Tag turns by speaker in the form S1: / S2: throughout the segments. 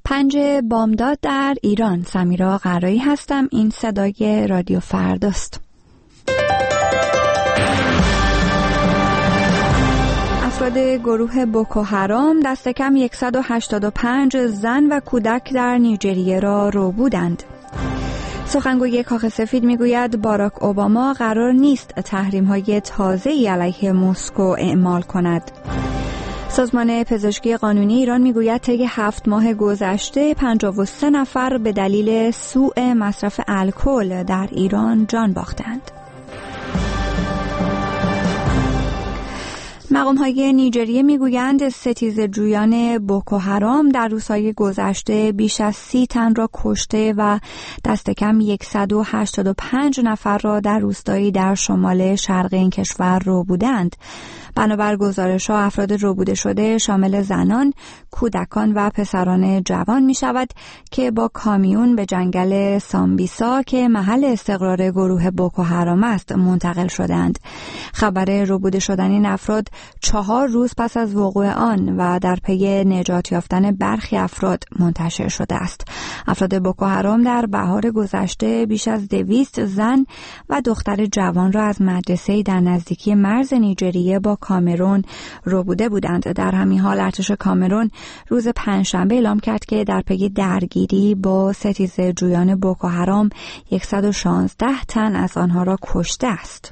S1: 5 بامداد در ایران. سمیرا قرایی هستم. این صدای رادیو فرداست. افراد گروه بوکو حرام دست کم 185 زن و کودک در نیجریه را ربودند. سخنگوی کاخ سفید میگوید باراک اوباما قرار نیست تحریم‌های تازه‌ای علیه مسکو اعمال کند. سازمان پزشکی قانونی ایران میگوید طی 7 ماه گذشته 53 نفر به دلیل سوء مصرف الکل در ایران جان باختند. مقام‌های نیجریه میگویند ستیزجویان بوکو حرام در روزهای گذشته بیش از 30 تن را کشته و دست کم 185 نفر را در روستایی در شمال شرق این کشور ربودند. بنابر گزارش‌ها افراد ربوده شده شامل زنان، کودکان و پسران جوان می شود که با کامیون به جنگل سامبیسا که محل استقرار گروه بوکو حرام است منتقل شدند. خبر ربوده شدن این افراد 4 روز پس از وقوع آن و در پی نجات یافتن برخی افراد منتشر شده است. افراد بوکو حرام در بهار گذشته بیش از 200 زن و دختر جوان را از مدرسه‌ای در نزدیکی مرز نیجریه با کامرون ربوده بودند. در همین حال ارتش کامرون روز پنجشنبه اعلام کرد که در پی درگیری با ستیزجویان بوکو حرام 116 تن از آنها را کشته است.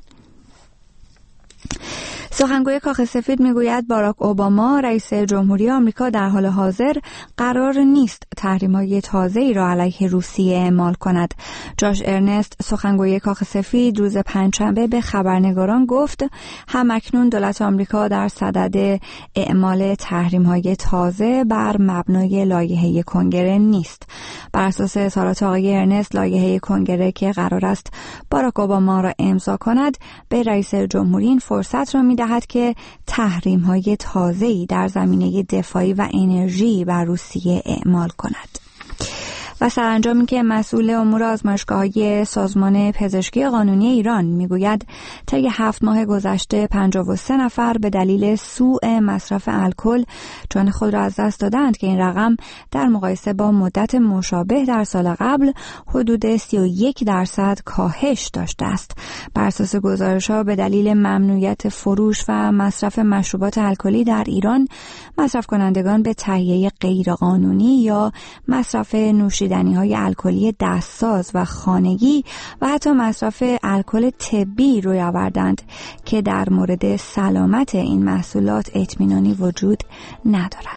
S1: سخنگوی کاخ سفید میگوید باراک اوباما رئیس جمهوری آمریکا در حال حاضر قرار نیست تحریم‌های تازه‌ای را علیه روسیه اعمال کند. جاش ارنست سخنگوی کاخ سفید روز پنجشنبه به خبرنگاران گفت همکنون دولت آمریکا در صدد اعمال تحریم‌های تازه بر مبنای لایحه کنگره نیست. بر اساس اظهارات آقای ارنست لایحه کنگره که قرار است باراک اوباما را امضا کند به رئیس جمهوری این فرصت را می‌دهد که تحریم‌های تازه‌ای در زمینه دفاعی و انرژی بر روسیه اعمال کند. و سرانجامی که مسئول امور آزمایشگاه‌های سازمان پزشکی قانونی ایران میگوید طی 7 ماه گذشته 53 نفر به دلیل سوء مصرف الکل جان خود را از دست دادند که این رقم در مقایسه با مدت مشابه در سال قبل حدود 31% کاهش داشته است. بر اساس گزارش‌ها به دلیل ممنوعیت فروش و مصرف مشروبات الکلی در ایران مصرف کنندگان به تهیه غیرقانونی یا مصرف نوشیدنی‌های الکلی دستساز و خانگی و حتی مصرف الکل طبی روی آوردند که در مورد سلامت این محصولات اطمینانی وجود ندارد.